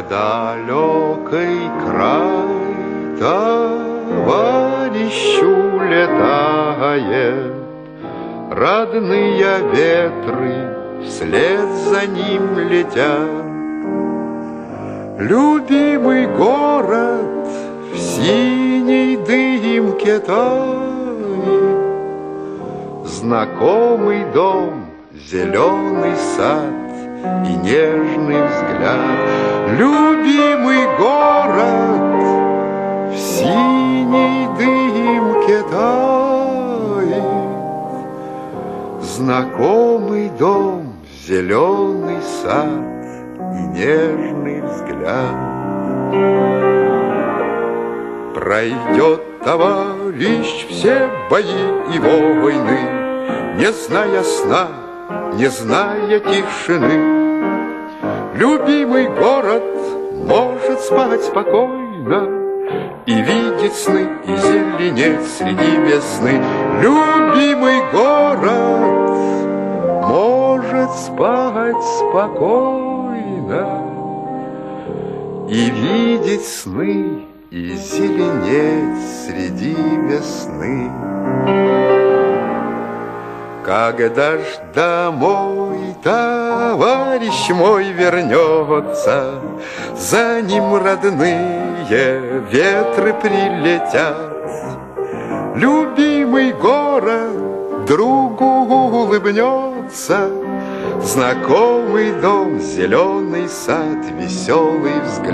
далекий край товарищу летает, родные ветры вслед за ним летят. Любимый город в синей дымке тает, знакомый дом, зеленый сад и нежный взгляд. Любимый город в синей дымке тает, знакомый дом, зеленый сад и нежный взгляд. Пройдет товарищ все бои и войны, не зная сна, не зная тишины. Любимый город может спать спокойно и видеть сны, и зеленеть среди весны. Любимый город может спать спокойно и видеть сны, и зеленеть среди весны. Когда ж домой товарищ мой вернется, за ним родные ветры прилетят. Любимый город другу улыбнется, знакомый дом, зеленый сад, веселый взгляд.